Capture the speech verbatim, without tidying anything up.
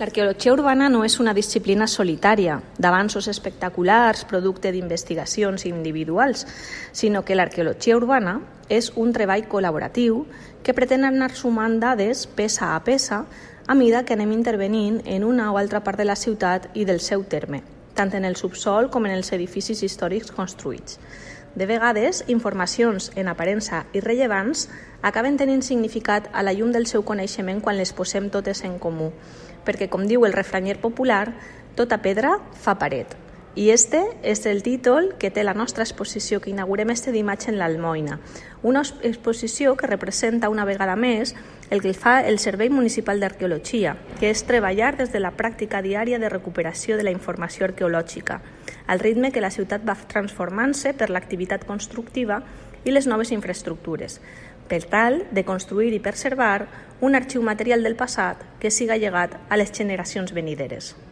L'arqueologia urbana no és una disciplina solitària, d'avanços espectaculars, producte d'investigacions individuals, sinó que l'arqueologia urbana és un treball col·laboratiu que pretén anar sumant dades peça a peça a mida que anem intervenint en una o altra part de la ciutat i del seu terme, tant en el subsol com en els edificis històrics construïts. De vegades, informacions en aparença irrellevants acaben tenint significat a la llum del seu coneixement quan les posem totes en comú, perquè, com diu el refranyer popular, tota pedra fa paret. I este és el títol que té la nostra exposició que inaugurem este dimarts en l'Almoina, una exposició que representa una vegada més el que fa el Servei Municipal d'Arqueologia, que és treballar des de la pràctica diària de recuperació de la informació arqueològica, al ritme que la ciutat va transformant-se per l'activitat constructiva i les noves infraestructures, per tal de construir i preservar un arxiu material del passat que siga llegat a les generacions venideres.